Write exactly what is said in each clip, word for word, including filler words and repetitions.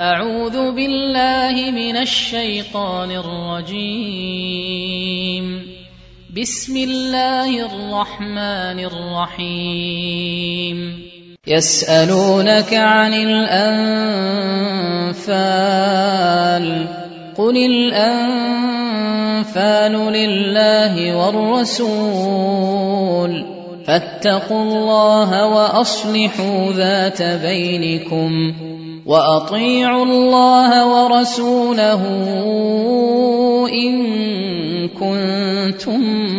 أعوذ بالله من الشيطان الرجيم. بسم الله الرحمن الرحيم. يسألونك عن الأنفال قل الأنفال لله والرسول فاتقوا الله وأصلحوا ذات بينكم وأطيعوا الله ورسوله إن كنتم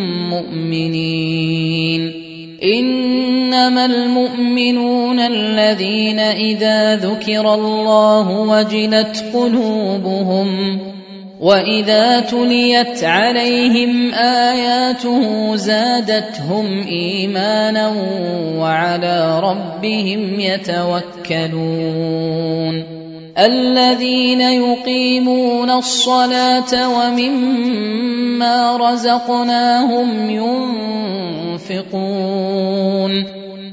مؤمنين. إنما المؤمنون الذين إذا ذكر الله وجلت قلوبهم وإذا تليت عليهم آياته زادتهم إيمانا وعلى ربهم يتوكلون. الذين يقيمون الصلاة ومما رزقناهم ينفقون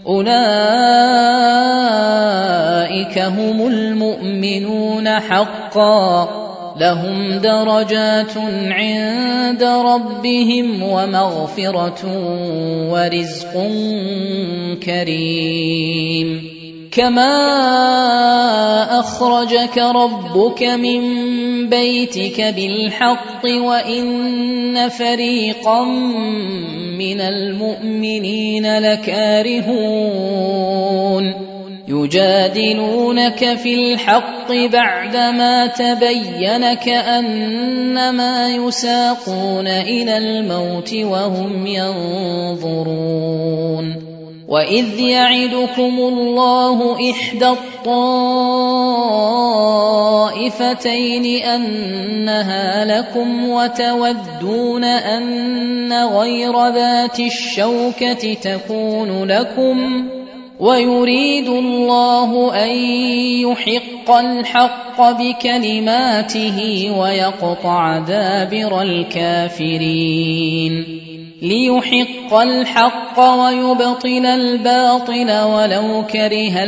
أولئك هم المؤمنون حقا لهم درجات عند ربهم ومغفرة ورزق كريم. كما أخرجك ربك من بيتك بالحق وإن فريقا من المؤمنين لكارهون يجادلونك في الحق بعدما تبين كأنما يساقون إلى الموت وهم ينظرون. وإذ يعدكم الله إحدى الطائفتين أنها لكم وتودون أن غير ذات الشوكة تكون لكم ويريد الله أن يحق الحق بكلماته ويقطع دابر الكافرين ليحق الحق ويبطل الباطل ولو كره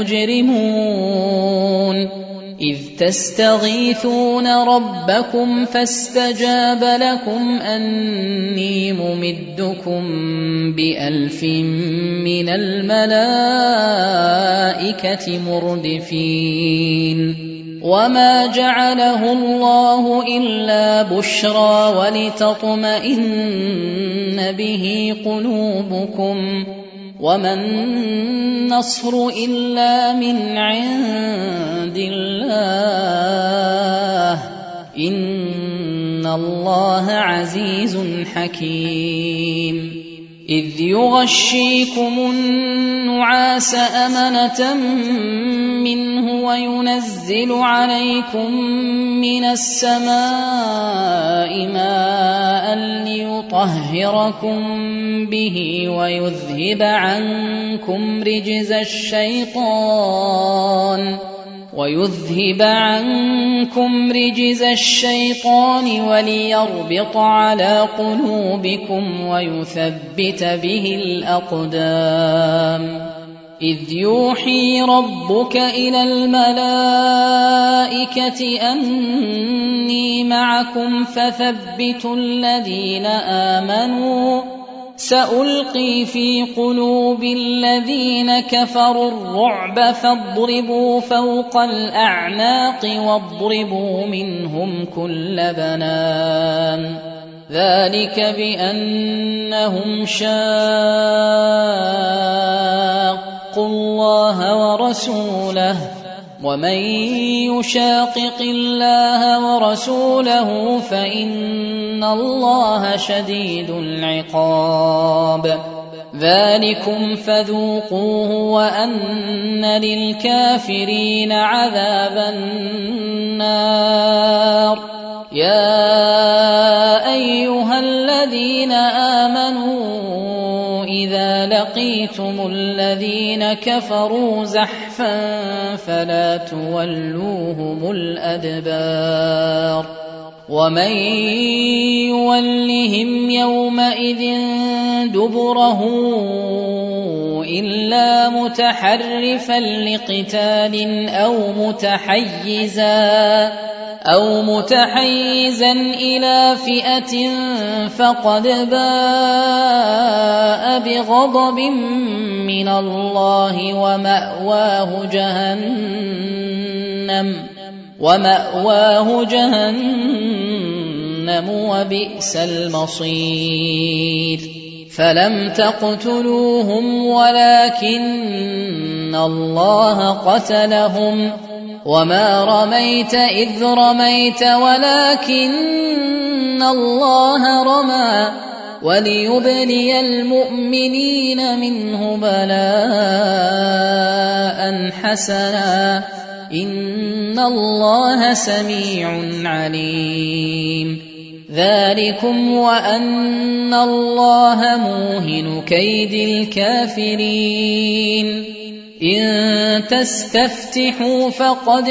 المجرمون. إذ تستغيثون ربكم فاستجاب لكم أني ممدكم بألف من الملائكة مردفين. وما جعله الله إلا بشرى ولتطمئن به قلوبكم وما النصر إلا من عند الله إن الله عزيز حكيم. إذ يغشيكم النعاس أمنة منه وينزل عليكم من السماء ماء ليطهركم به ويذهب عنكم رجز الشيطان ويذهب عنكم رجز الشيطان وليربط على قلوبكم ويثبت به الأقدام. إذ يوحي ربك إلى الملائكة أني معكم فثبتوا الذين آمنوا سألقي في قلوب الذين كفروا الرعب فاضربوا فوق الأعناق واضربوا منهم كل بنان. ذلك بأنهم شاقوا الله ورسوله ومن يشاقق الله ورسوله فإن الله شديد العقاب. ذلكم فذوقوه وأن للكافرين عذاب النار. يا أيها الذين آمنوا إذا لقيتم الذين كفروا زحفا فلا تولوهم الأدبار ومن يولهم يومئذ دبره إلا متحرفا لقتال أو متحيزا أو متحيزا إلى فئة فقد باء بغضب من الله ومأواه جهنم ومأواه جهنم وبئس المصير فلم تقتلوهم ولكن الله قتلهم وما رميت إذ رميت ولكن الله رمى وليبلي المؤمنين منه بلاء حسنا إن الله سميع عليم ذلكم وأن الله موهن كيد الكافرين إن تستفتحوا فقد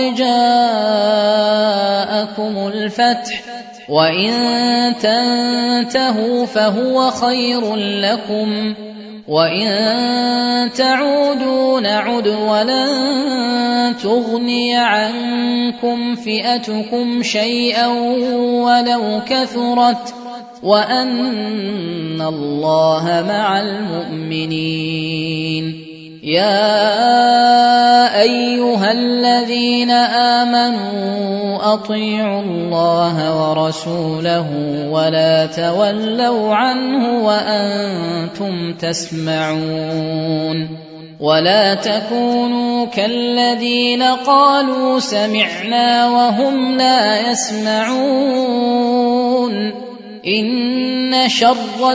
جاءكم الفتح وإن تنتهوا فهو خير لكم وإن تعودوا نعد ولن تغني عنكم فئتكم شيئا ولو كثرت وأن الله مع المؤمنين يا أيها الذين آمنوا أطيعوا الله ورسوله ولا تولوا عنه وأنتم تسمعون ولا تكونوا كالذين قالوا سمعنا وهم لا يسمعون إن شر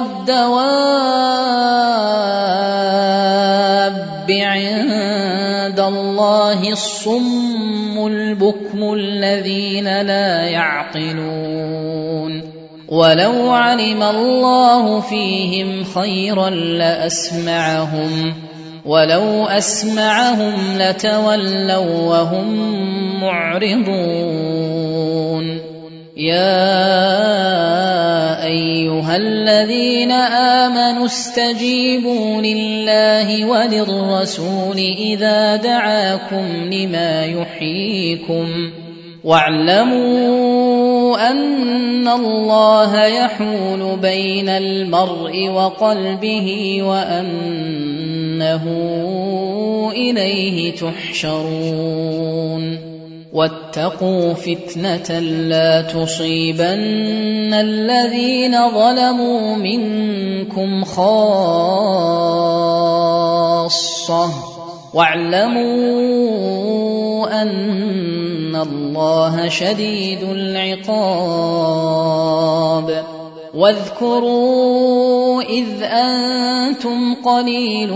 الدواب عند الله الصم البكم الذين لا يعقلون ولو علم الله فيهم خيرا لأسمعهم ولو أسمعهم لتولوا وهم معرضون يا أيها الذين آمنوا استجيبوا لله وللرسول إذا دعاكم لما يحييكم واعلموا أن الله يحول بين المرء وقلبه وأنه إليه تحشرون واتقوا فتنة لا تصيبن الذين ظلموا منكم خاصة واعلموا أن الله شديد العقاب واذكروا إذ أنتم قليل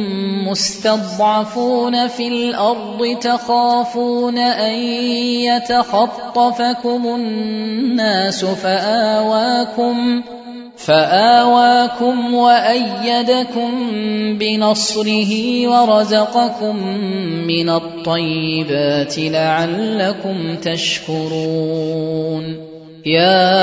مستضعفون في الأرض تخافون أن يتخطفكم الناس فآواكم فآواكم وأيدكم بنصره ورزقكم من الطيبات لعلكم تشكرون يا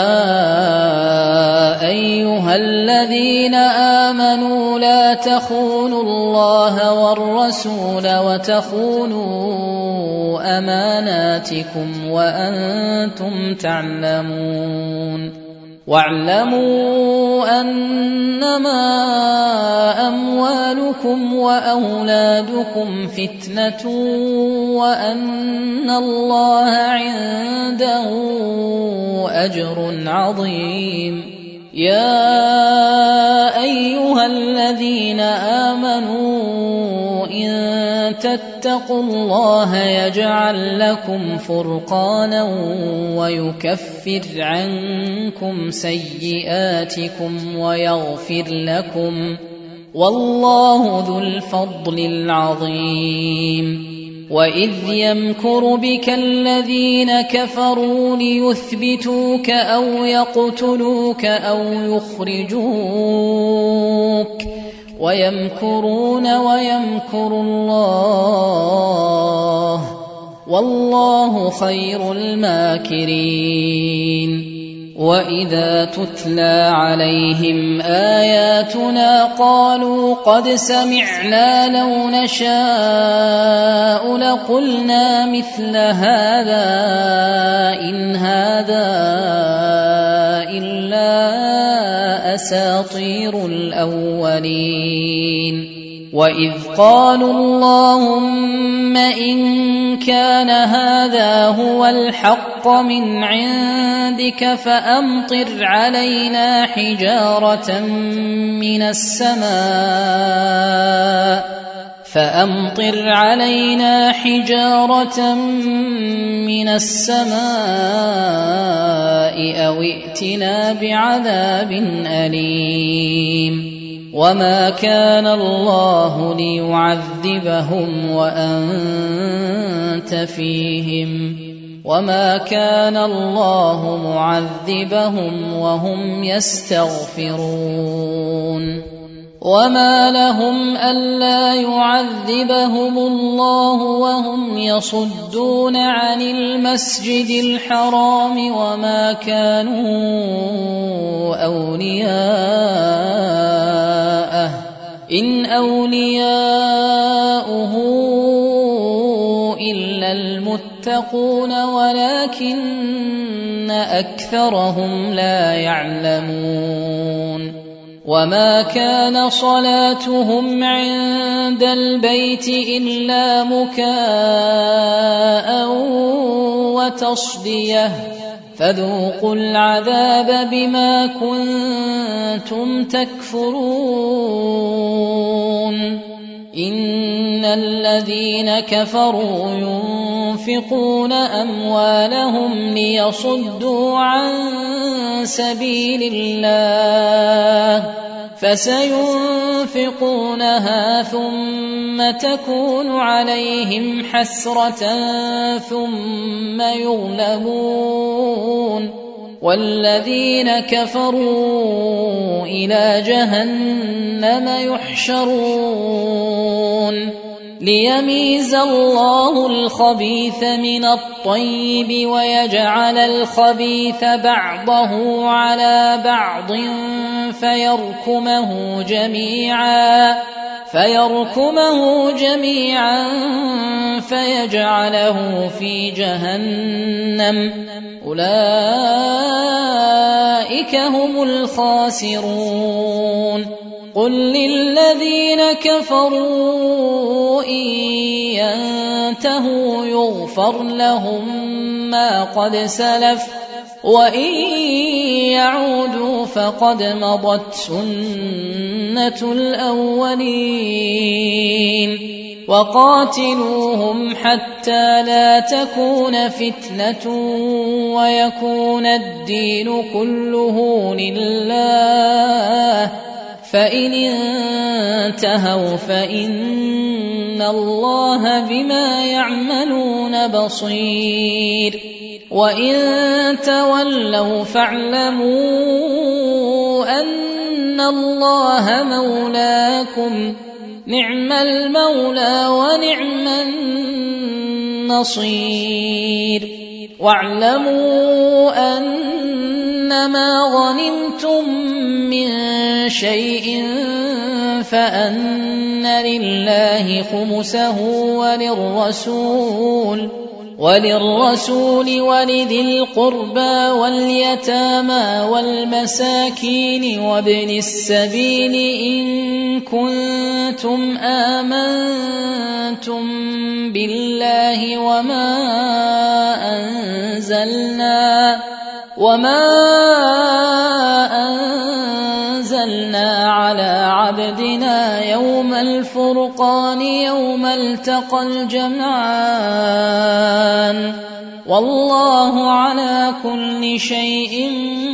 أيها الذين آمنوا لا تخونوا الله والرسول وتخونوا أماناتكم وأنتم تعلمون واعلموا أنما أموالكم وأولادكم فتنة وأن الله عنده أجر عظيم يا أيها الذين آمنوا إن تتقوا الله يجعل لكم فرقانا ويكفر عنكم سيئاتكم ويغفر لكم والله ذو الفضل العظيم وإذ يمكر بك الذين كفروا ليثبتوك أو يقتلوك أو يخرجوك ويمكرون ويمكر الله والله خير الماكرين وإذا تتلى عليهم آياتنا قالوا قد سمعنا لو نشاء لقلنا مثل هذا إن هذا إلا أساطير الأولين وإذ قالوا اللهم إن كان هذا هو الحق من عندك فأمطر علينا حجارة من السماء فأمطر علينا حجارة من السماء أو ائتنا بعذاب أليم وما كان الله ليعذبهم وأنت فيهم وما كان الله معذبهم وهم يستغفرون وما لهم ألا يعذبهم الله وهم يصدون عن المسجد الحرام وما كانوا أولياءه إن أولياؤه إلا المتقون ولكن أكثرهم لا يعلمون وما كان صلاتهم عند البيت إلا مكاء وتصدية فذوقوا العذاب بما كنتم تكفرون إن الذين كفروا ينفقون أموالهم ليصدوا عن سبيل الله فسينفقونها ثم تكون عليهم حسرة ثم يغلبون والذين كفروا إلى جهنم يحشرون ليميز الله الخبيث من الطيب ويجعل الخبيث بعضه على بعض فيركمه جميعا فيركمه جميعا فيجعله في جهنم أولئك هم الخاسرون قل للذين كفروا إن ينتهوا يغفر لهم ما قد سلف وإن يعودوا فقد مضت سنة الأولين وقاتلوهم حتى لا تكون فتنة ويكون الدين كله لله فإن انتهوا فإن الله بما يعملون بصير وإن تولوا فاعلموا أن الله مولاكم نعم المولى ونعم النصير واعلموا أنما غنمتم من شيء فأن لله خمسه وللرسول وللرسول ولذي القربى واليتامى والمساكين وابن السبيل إن كنتم آمنتم بالله وما أنزلنا وما أنزلنا على عبدنا يوم الفرقان يوم التقى الجمعان والله على كل شيء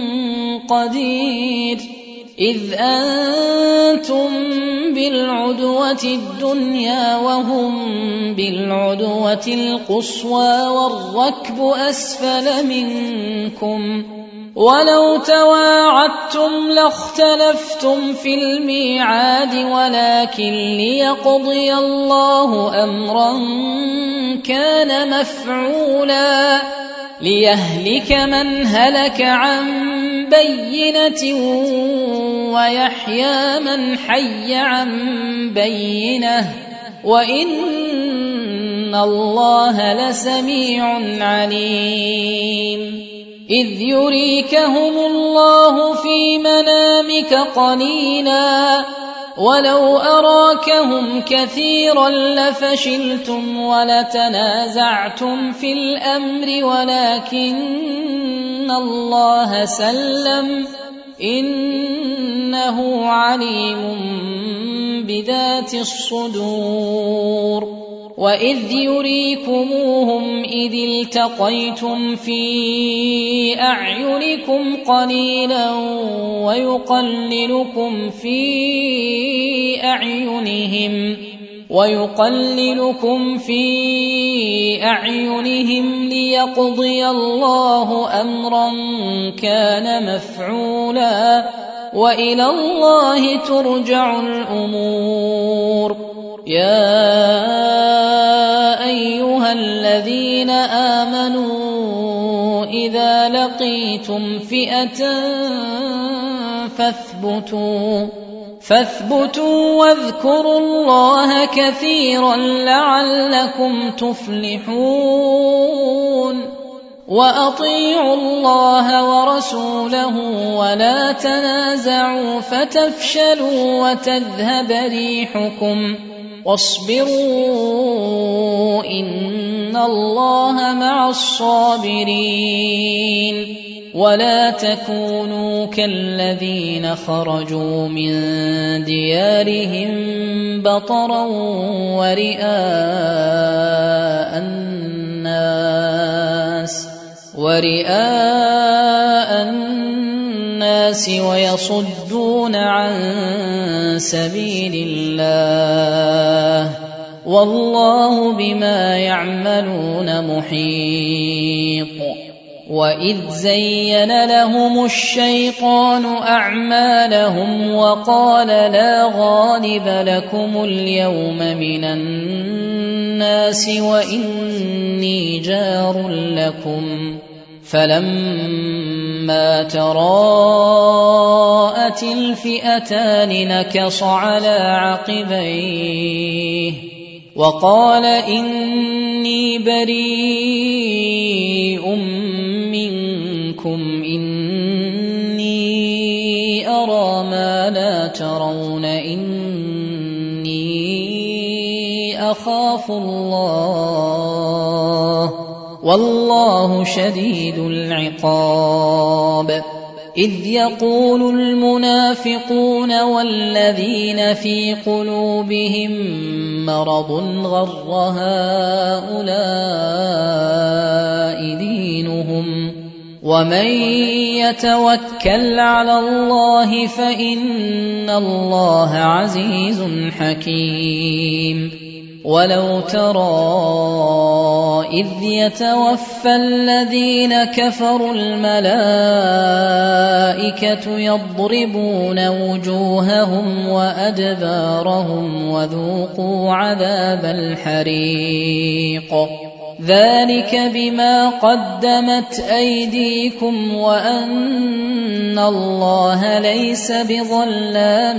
قدير إذ أنتم بالعدوة الدنيا وهم بالعدوة القصوى والركب أسفل منكم ولو تواعدتم لاختلفتم في الميعاد ولكن ليقضي الله أمرا كان مفعولا ليهلك من هلك عن بينة ويحيى من حي عن بينة وإن الله لسميع عليم إذ يريكهم الله في منامك قليلا ولو أراكهم كثيرا لفشلتم ولتنازعتم في الأمر ولكن الله سلم إنه عليم بذات الصدور وإذ يريكموهم إذ التقيتم في أعينكم قليلا ويقللكم في أعينهم ويقللكم في أعينهم ليقضي الله أمرا كان مفعولا وإلى الله ترجع الأمور يا أيها الذين آمنوا إذا لقيتم فئة فاثبتوا فاثبتوا واذكروا الله كثيرا لعلكم تفلحون وأطيعوا الله ورسوله ولا تنازعوا فتفشلوا وتذهب ريحكم واصبروا إن الله مع الصابرين ولا تكونوا كالذين خرجوا من ديارهم بطرا ورئاء الناس ورئاء الناس ويصدون عن سبيل الله والله بما يعملون محيط وإذ زين لهم الشيطان أعمالهم وقال لا غالب لكم اليوم من الناس وإني جار لكم فلما تراءت الفئتان نكص على عقبيه وقال إني بريء منكم إني أرى ما لا ترون إني أخاف الله والله شديد العقاب إذ يقول المنافقون والذين في قلوبهم مرض غر هؤلاء دينهم ومن يتوكل على الله فإن الله عزيز حكيم ولو ترى إذ يتوفى الذين كفروا الملائكة يضربون وجوههم وأدبارهم وذوقوا عذاب الحريق ذلك بما قدمت أيديكم وأن الله ليس بظلام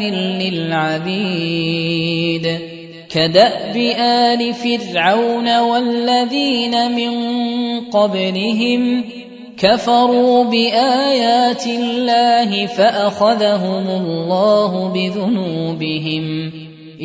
للعبيد كدأب آل فرعون والذين من قبلهم كفروا بآيات الله فأخذهم الله بذنوبهم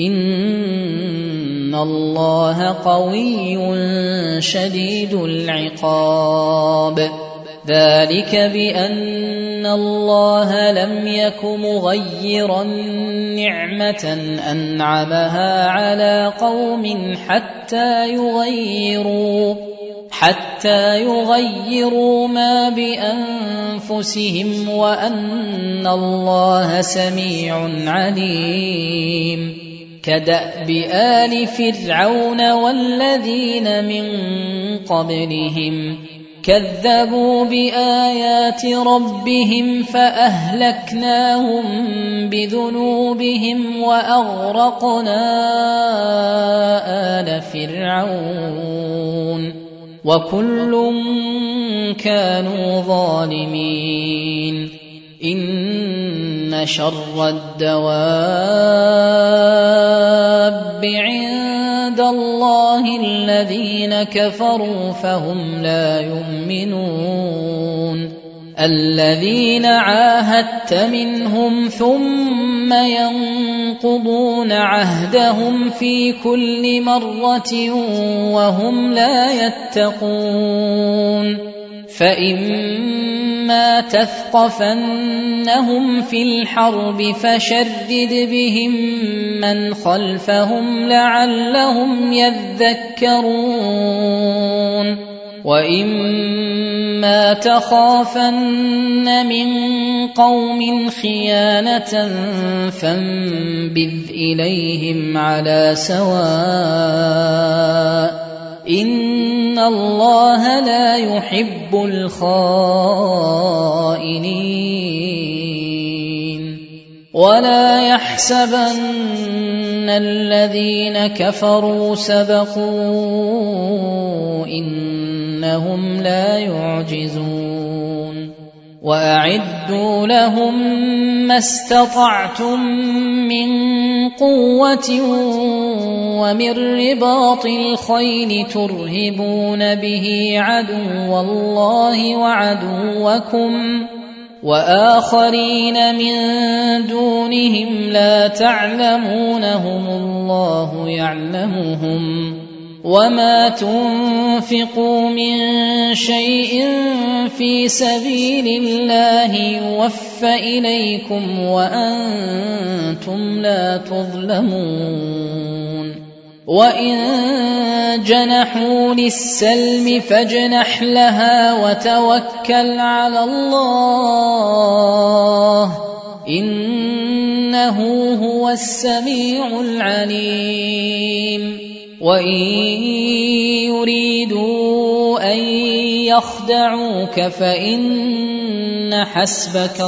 إن الله قوي شديد العقاب ذلك بأن الله لم يك مغيرا نعمة أنعمها على قوم حتى يغيروا حتى يغيروا ما بأنفسهم وأن الله سميع عليم كدأب آل فرعون والذين من قبلهم كذبوا بآيات ربهم فأهلكناهم بذنوبهم وأغرقنا آل فرعون وكل كانوا ظالمين إن شر الدواب عند الله الذين كفروا فهم لا يؤمنون الذين عاهدت منهم ثم ينقضون عهدهم في كل مرة وهم لا يتقون فإما تثقفنهم في الحرب فشرد بهم من خلفهم لعلهم يذكرون وإما تخافن من قوم خيانة فانبذ إليهم على سواء إن الله لا يحب الخائنين ولا يحسبن الذين كفروا سبقوا إنهم لا يعجزون وأعدوا لهم ما استطعتم من قوة ومن رباط الخيل ترهبون به عدو الله وعدوكم وآخرين من دونهم لا تعلمونهم الله يعلمهم وما تنفقوا من شيء في سبيل الله يوفى إليكم وأنتم لا تظلمون وإن جنحوا للسلم فاجنح لها وتوكل على الله إنه هو السميع العليم وإن يريدوا أن يخدعوك فإن حسبك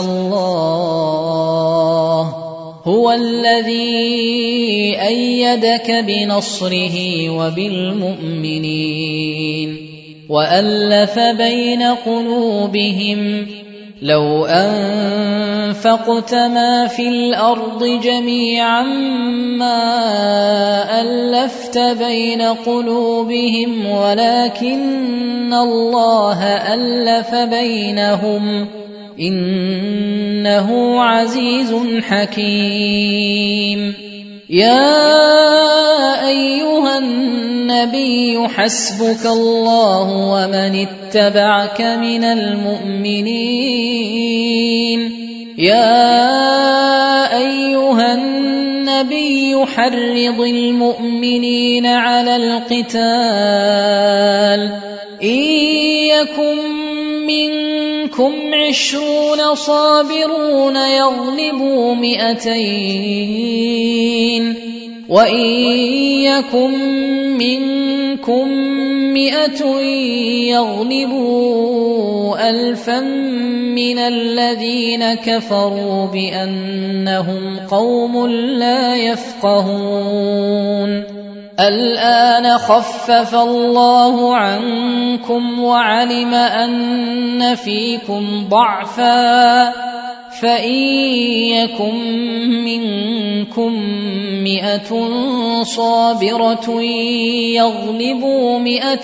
الله هو الذي أيدك بنصره وبالمؤمنين وألف بين قلوبهم لو أنفقت ما في الأرض جميعا ما ألفت بين قلوبهم ولكن الله ألف بينهم إنه عزيز حكيم يا أيها النبي حسبك الله ومن اتبعك من المؤمنين يا أيها النبي حرض المؤمنين على القتال إن يكن منكم عشرون صابرون يغلبوا مئتين وإن يكن منكم مئة يغلبوا ألفا من الذين كفروا بأنهم قوم لا يفقهون الآن خفف الله عنكم وعلم أن فيكم ضعفا فإن يكن منكم مئة صابرة يغلبوا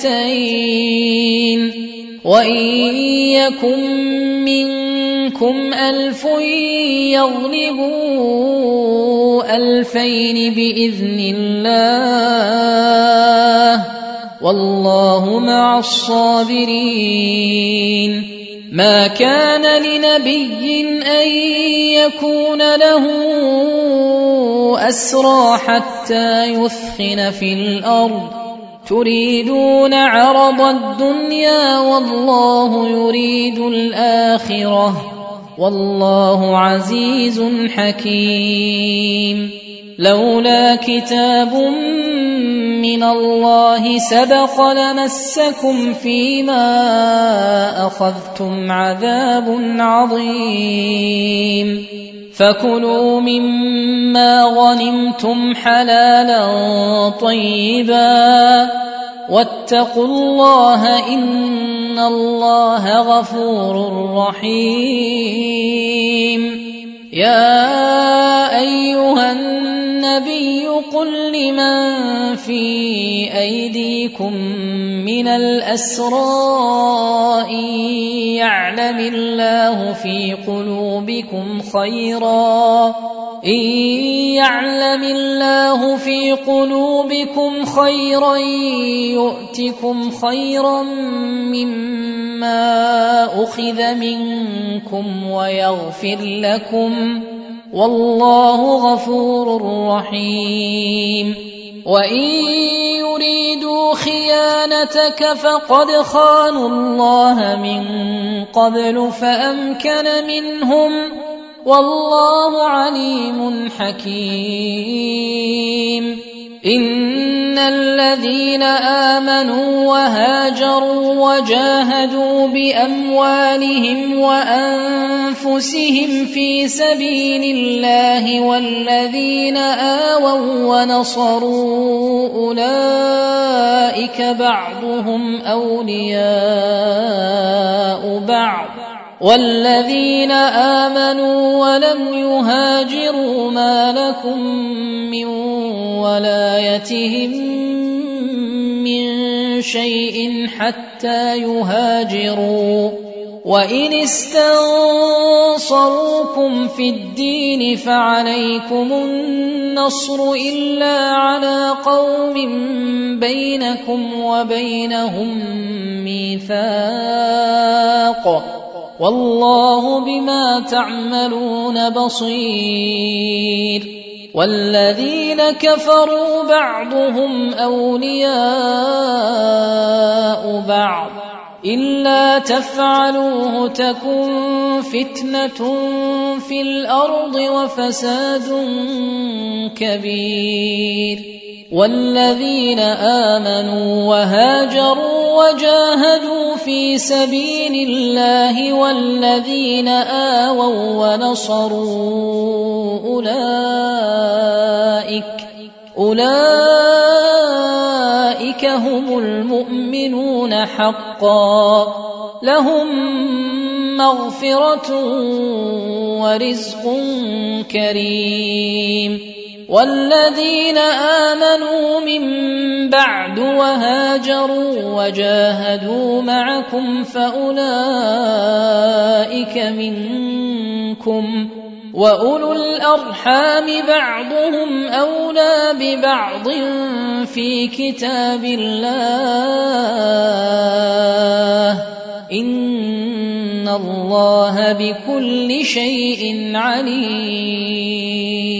مئتين وإن يكن منكم ألف يغلبوا ألفين بإذن الله والله مع الصابرين ما كان لنبي أن يكون له أسرى حتى يثخن في الأرض تريدون عرض الدنيا والله يريد الآخرة والله عزيز حكيم لولا كتاب من الله سبق لمسكم فيما أخذتم عذاب عظيم فكلوا مما غنمتم حلالا طيبا واتقوا الله إن الله غفور رحيم. يا أيها النبي قل لمن في أيديكم من الأسرى إن يعلم الله في قلوبكم خيرا إن يعلم الله في قلوبكم خيرا يؤتكم خيرا مما أخذ منكم ويغفر لكم والله غفور رحيم. وإن يريدوا خيانتك فقد خانوا الله من قبل فأمكن منهم والله عليم حكيم. إن الذين آمنوا وهاجروا وجاهدوا بأموالهم وأنفسهم في سبيل الله والذين آووا ونصروا أولئك بعضهم أولياء بعض والذين آمنوا ولم يهاجروا ما لكم من ولايتهم من شيء حتى يهاجروا وإن استنصروكم في الدين فعليكم النصر إلا على قوم بينكم وبينهم ميثاق والله بما تعملون بصير. والذين كفروا بعضهم أولياء بعض إلا تفعلوه تكن فتنة في الأرض وفساد كبير. والذين آمنوا وهاجروا وجاهدوا في سبيل الله والذين آووا ونصروا أولئك أولئك هم المؤمنون حقا لهم مغفرة ورزق كريم. والذين آمنوا من بعد وهاجروا وجاهدوا معكم فأولئك منكم وأولو الأرحام بعضهم أولى ببعض في كتاب الله إن الله بكل شيء عليم.